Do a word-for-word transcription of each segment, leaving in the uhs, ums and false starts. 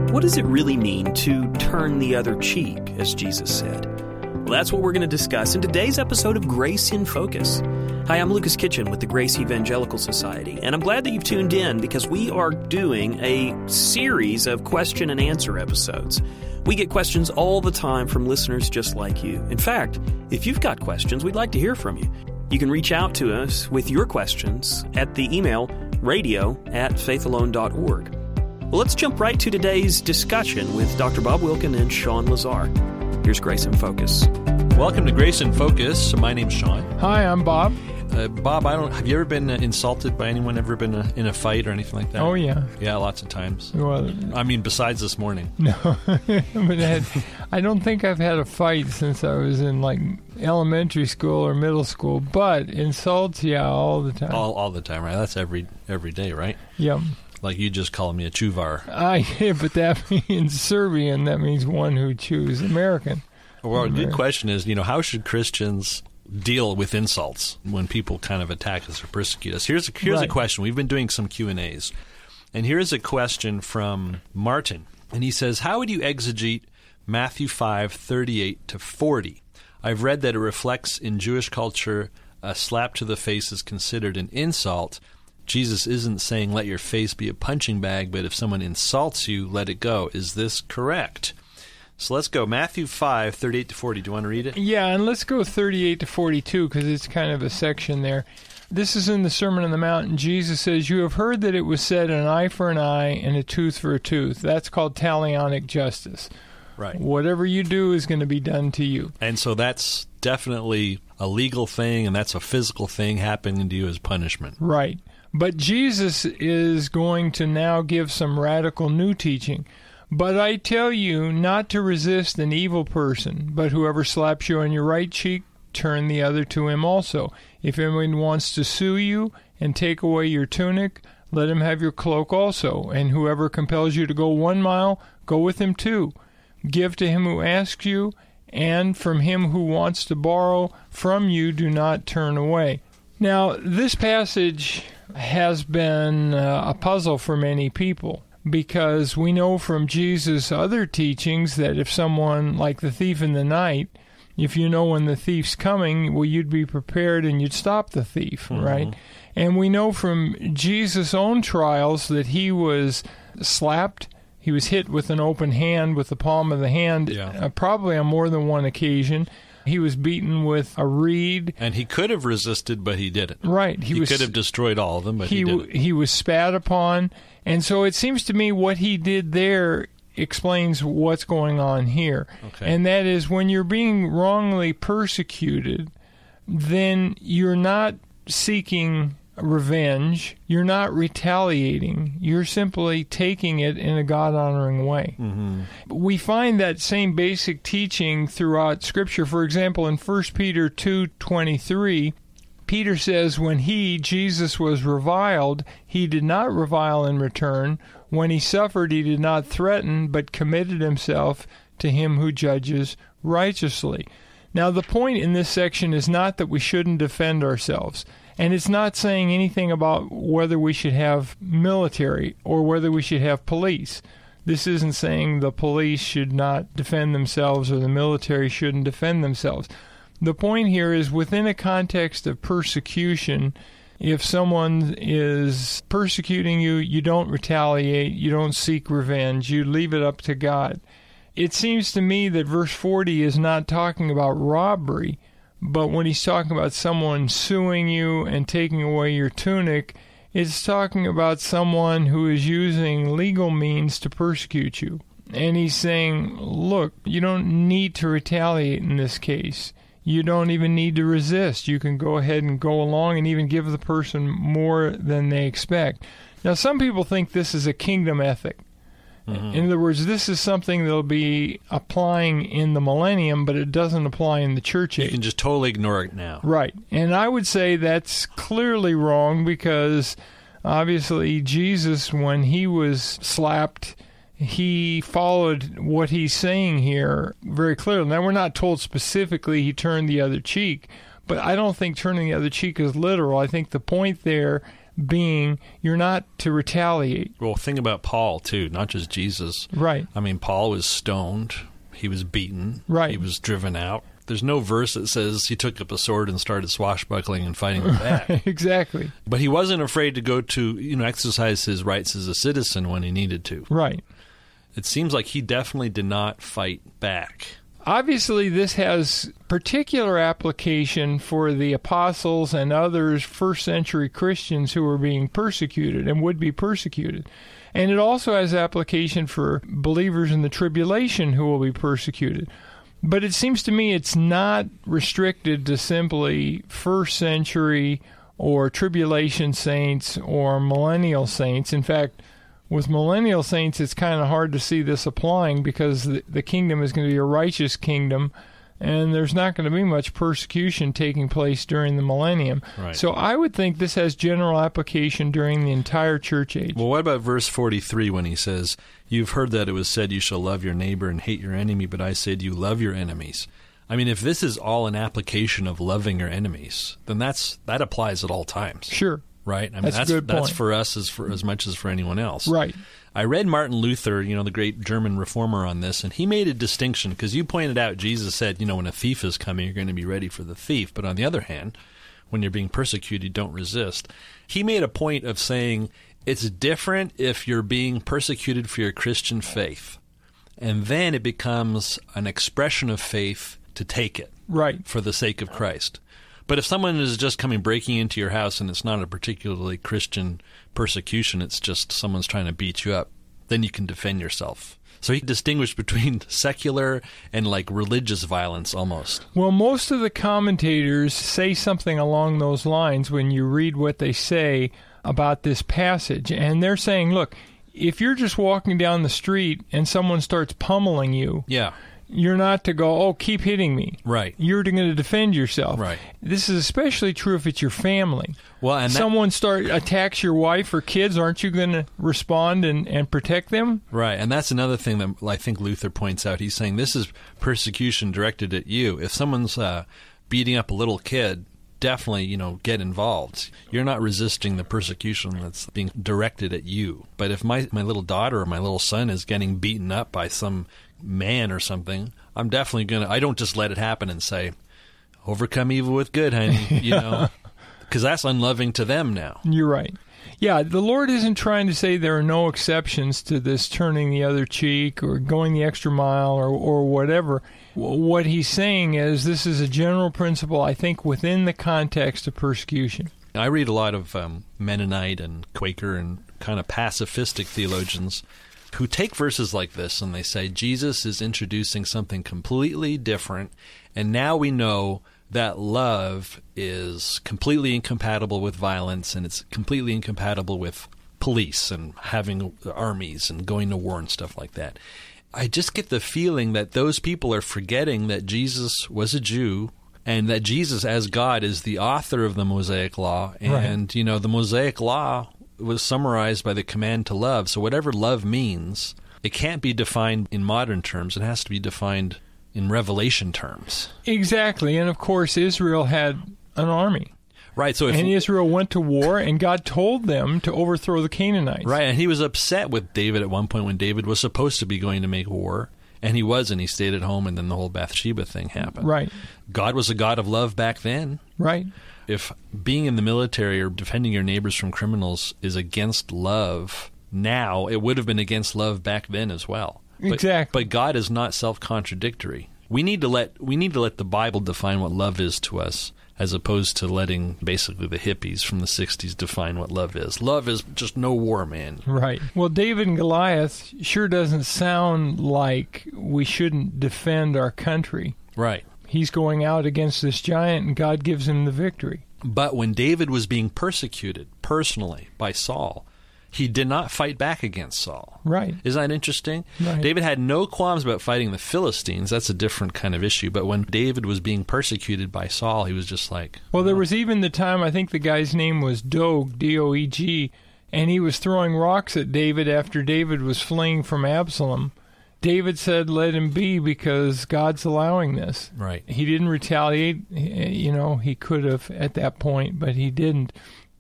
What does it really mean to turn the other cheek, as Jesus said? Well, that's what we're going to discuss in today's episode of Grace in Focus. Hi, I'm Lucas Kitchen with the Grace Evangelical Society, and I'm glad that you've tuned in because we are doing a series of question and answer episodes. We get questions all the time from listeners just like you. In fact, if you've got questions, we'd like to hear from you. You can reach out to us with your questions at the email radio at faithalone dot org. Well, let's jump right to today's discussion with Doctor Bob Wilkin and Sean Lazar. Here's Grace in Focus. Welcome to Grace in Focus. My name's Sean. Hi, I'm Bob. Uh, Bob, I don't. Have you ever been uh, insulted by anyone? Ever been uh, in a fight or anything like that? Oh yeah, yeah, lots of times. Well, I mean, besides this morning. No, but I, had, I don't think I've had a fight since I was in like elementary school or middle school. But insults, yeah, all the time. All, all the time, right? That's every every day, right? Yep. Like you just call me a chuvar. I yeah, but that in Serbian that means one who chews. American. Well, a good question is, you know, how should Christians deal with insults when people kind of attack us or persecute us? Here's a, here's right. a question. We've been doing some Q and A's. And here's a question from Martin. And he says, how would you exegete Matthew five, thirty-eight to forty? I've read that it reflects in Jewish culture a slap to the face is considered an insult. Jesus isn't saying let your face be a punching bag, but if someone insults you, let it go. Is this correct? So let's go. Matthew five, thirty-eight to forty. Do you want to read it? Yeah, and let's go thirty-eight to forty-two because it's kind of a section there. This is in the Sermon on the Mount, and Jesus says, you have heard that it was said an eye for an eye and a tooth for a tooth. That's called talionic justice. Right. Whatever you do is going to be done to you. And so that's definitely a legal thing, and that's a physical thing happening to you as punishment. Right. But Jesus is going to now give some radical new teaching. But I tell you not to resist an evil person, but whoever slaps you on your right cheek, turn the other to him also. If anyone wants to sue you and take away your tunic, let him have your cloak also. And whoever compels you to go one mile, go with him two. Give to him who asks you, and from him who wants to borrow from you, do not turn away. Now, this passage has been uh, a puzzle for many people, because we know from Jesus' other teachings that if someone, like the thief in the night, if you know when the thief's coming, well, you'd be prepared and you'd stop the thief, mm-hmm. right? And we know from Jesus' own trials that he was slapped, he was hit with an open hand, with the palm of the hand, yeah. uh, probably on more than one occasion. He was beaten with a reed. And he could have resisted, but he didn't. Right. He, he was, could have destroyed all of them, but he, he didn't. He was spat upon. And so it seems to me what he did there explains what's going on here. Okay. And that is when you're being wrongly persecuted, then you're not seeking revenge. You're not retaliating. You're simply taking it in a God-honoring way. Mm-hmm. We find that same basic teaching throughout Scripture. For example, in First Peter two twenty-three, Peter says, when he, Jesus, was reviled, he did not revile in return. When he suffered, he did not threaten, but committed himself to him who judges righteously. Now, the point in this section is not that we shouldn't defend ourselves. And it's not saying anything about whether we should have military or whether we should have police. This isn't saying the police should not defend themselves or the military shouldn't defend themselves. The point here is within a context of persecution, if someone is persecuting you, you don't retaliate, you don't seek revenge, you leave it up to God. It seems to me that verse forty is not talking about robbery, but when he's talking about someone suing you and taking away your tunic, it's talking about someone who is using legal means to persecute you. And he's saying, look, you don't need to retaliate in this case. You don't even need to resist. You can go ahead and go along and even give the person more than they expect. Now, some people think this is a kingdom ethic. Mm-hmm. In other words, this is something that'll be applying in the millennium, but it doesn't apply in the church age. You can just totally ignore it now. Right. And I would say that's clearly wrong because obviously Jesus, when he was slapped, he followed what he's saying here very clearly. Now, we're not told specifically he turned the other cheek, but I don't think turning the other cheek is literal. I think the point there being, you're not to retaliate. Well, think about Paul, too, not just Jesus. Right. I mean, Paul was stoned. He was beaten. Right. He was driven out. There's no verse that says he took up a sword and started swashbuckling and fighting them back. Exactly. But he wasn't afraid to go to, you know, exercise his rights as a citizen when he needed to. Right. It seems like he definitely did not fight back. Obviously, this has particular application for the apostles and others first century Christians who were being persecuted and would be persecuted. And it also has application for believers in the tribulation who will be persecuted. But it seems to me it's not restricted to simply first century or tribulation saints or millennial saints. In fact, with millennial saints, it's kind of hard to see this applying because the, the kingdom is going to be a righteous kingdom, and there's not going to be much persecution taking place during the millennium. Right. So I would think this has general application during the entire church age. Well, what about verse forty-three when he says, "You've heard that it was said you shall love your neighbor and hate your enemy, but I said you love your enemies." I mean, if this is all an application of loving your enemies, then that's that applies at all times. Sure. Right? I mean, That's a that's, good that's point. for us as for as much as for anyone else. Right. I read Martin Luther, you know, the great German reformer, on this, and he made a distinction because you pointed out Jesus said, you know, when a thief is coming, you're going to be ready for the thief. But on the other hand, when you're being persecuted, don't resist. He made a point of saying it's different if you're being persecuted for your Christian faith, and then it becomes an expression of faith to take it Right. for the sake of Christ. But if someone is just coming breaking into your house and it's not a particularly Christian persecution, it's just someone's trying to beat you up, then you can defend yourself. So he distinguished between secular and like religious violence almost. Well, most of the commentators say something along those lines when you read what they say about this passage. And they're saying, look, if you're just walking down the street and someone starts pummeling you, Yeah. you're not to go, oh, keep hitting me. Right. You're going to defend yourself. Right. This is especially true if it's your family. Well, and that, Someone start attacks your wife or kids, aren't you going to respond and, and protect them? right, and that's another thing that I think Luther points out. He's saying this is persecution directed at you. If someone's uh, beating up a little kid, definitely, you know, get involved. You're not resisting the persecution that's being directed at you. But if my, my little daughter or my little son is getting beaten up by some man or something, I'm definitely going to, I don't just let it happen and say, overcome evil with good, honey, you know, because that's unloving to them now. You're right. Yeah, the Lord isn't trying to say there are no exceptions to this turning the other cheek or going the extra mile or, or whatever. What he's saying is this is a general principle, I think, within the context of persecution. I read a lot of um, Mennonite and Quaker and kind of pacifistic theologians who take verses like this and they say Jesus is introducing something completely different, and now we know that love is completely incompatible with violence, and it's completely incompatible with police and having armies and going to war and stuff like that. I just get the feeling that those people are forgetting that Jesus was a Jew and that Jesus as God is the author of the Mosaic Law, and Right. you know, the Mosaic Law was summarized by the command to love. So whatever love means, it can't be defined in modern terms. It has to be defined in Revelation terms. Exactly. And, of course, Israel had an army. Right. So if And Israel went to war, and God told them to overthrow the Canaanites. right, and he was upset with David at one point when David was supposed to be going to make war, and he wasn't. He stayed at home, and then the whole Bathsheba thing happened. Right. God was a God of love back then. Right. If being in the military or defending your neighbors from criminals is against love now, it would have been against love back then as well. But, Exactly. But God is not self-contradictory. We need to let we need to let the Bible define what love is to us, as opposed to letting basically the hippies from the sixties define what love is. Love is just no war, man. Right. Well, David and Goliath sure doesn't sound like we shouldn't defend our country. Right. He's going out against this giant, and God gives him the victory. But when David was being persecuted personally by Saul, he did not fight back against Saul. Right. Isn't that interesting? Right. David had no qualms about fighting the Philistines. That's a different kind of issue. But when David was being persecuted by Saul, he was just like... Well, there "Oh." was even the time, I think the guy's name was Doeg, D O E G, and he was throwing rocks at David after David was fleeing from Absalom. David said, let him be, because God's allowing this. Right. He didn't retaliate. You know, he could have at that point, but he didn't.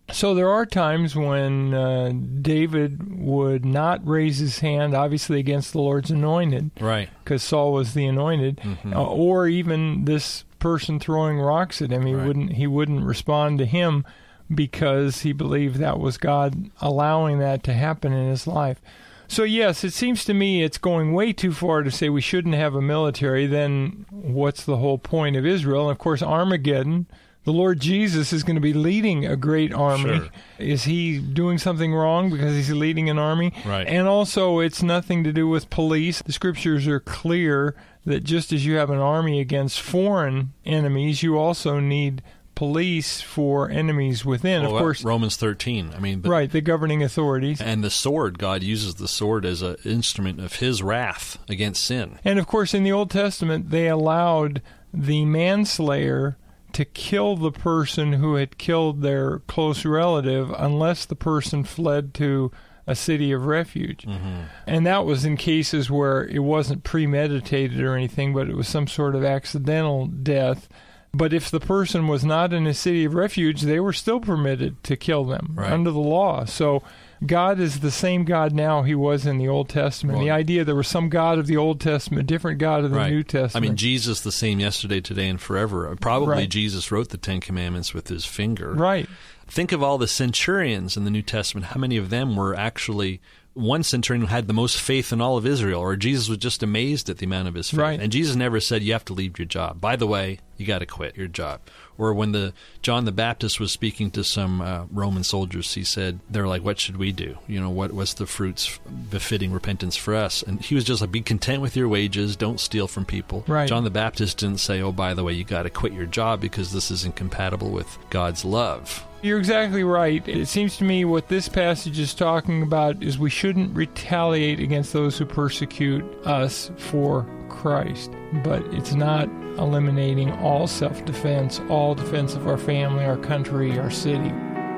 So there are times when uh, David would not raise his hand, obviously against the Lord's anointed, right? Because Saul was the anointed, mm-hmm. uh, or even this person throwing rocks at him. He right. wouldn't. He wouldn't respond to him because he believed that was God allowing that to happen in his life. So yes, it seems to me it's going way too far to say we shouldn't have a military. Then what's the whole point of Israel? And of course, Armageddon. The Lord Jesus is going to be leading a great army. Sure. Is he doing something wrong because he's leading an army? Right. And also, it's nothing to do with police. The scriptures are clear that just as you have an army against foreign enemies, you also need police for enemies within. Well, of course, Romans thirteen. I mean, the, right, the governing authorities. And the sword, God uses the sword as an instrument of his wrath against sin. And of course, in the Old Testament, they allowed the manslayer to kill the person who had killed their close relative unless the person fled to a city of refuge. Mm-hmm. And that was in cases where it wasn't premeditated or anything, but it was some sort of accidental death. But if the person was not in a city of refuge, they were still permitted to kill them right. under the law. So God is the same God now he was in the Old Testament. Well, the idea there was some God of the Old Testament, different God of the right. New Testament. I mean, Jesus the same yesterday, today, and forever. Probably right. Jesus wrote the Ten Commandments with his finger. Right. Think of all the centurions in the New Testament. How many of them were actually... One centurion had the most faith in all of Israel, or Jesus was just amazed at the amount of his faith. Right. And Jesus never said, you have to leave your job. By the way, you got to quit your job. Or when the John the Baptist was speaking to some uh, Roman soldiers, he said, they're like, what should we do? You know, what what's the fruits befitting repentance for us? And he was just like, be content with your wages. Don't steal from people. Right. John the Baptist didn't say, oh, by the way, you got to quit your job because this is incompatible with God's love. You're exactly right. It seems to me what this passage is talking about is we shouldn't retaliate against those who persecute us for Christ. But it's not eliminating all self-defense, all defense of our family, our country, our city.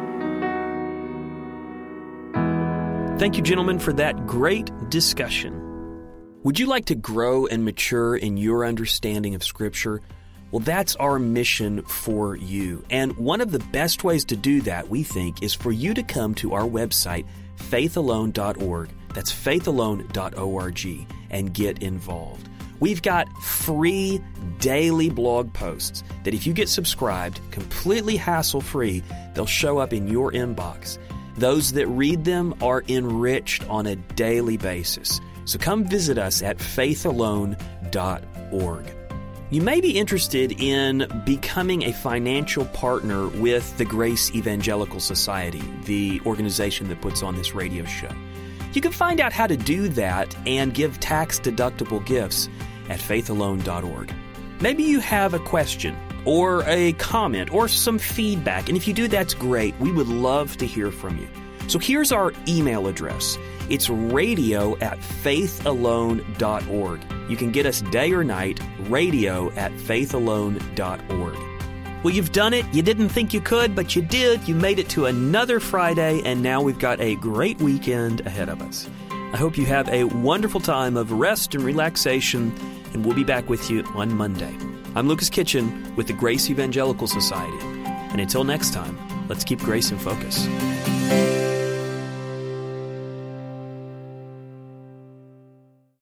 Thank you, gentlemen, for that great discussion. Would you like to grow and mature in your understanding of Scripture? Well, that's our mission for you. And one of the best ways to do that, we think, is for you to come to our website, faith alone dot org. That's faith alone dot org, and get involved. We've got free daily blog posts that if you get subscribed, completely hassle-free, they'll show up in your inbox. Those that read them are enriched on a daily basis. So come visit us at faith alone dot org. You may be interested in becoming a financial partner with the Grace Evangelical Society, the organization that puts on this radio show. You can find out how to do that and give tax-deductible gifts at faith alone dot org. Maybe you have a question or a comment or some feedback, and if you do, that's great. We would love to hear from you. So here's our email address. It's radio at faith alone dot org. You can get us day or night, radio at faith alone dot org. Well, you've done it. You didn't think you could, but you did. You made it to another Friday, and now we've got a great weekend ahead of us. I hope you have a wonderful time of rest and relaxation, and we'll be back with you on Monday. I'm Lucas Kitchen with the Grace Evangelical Society. And until next time, let's keep grace in focus.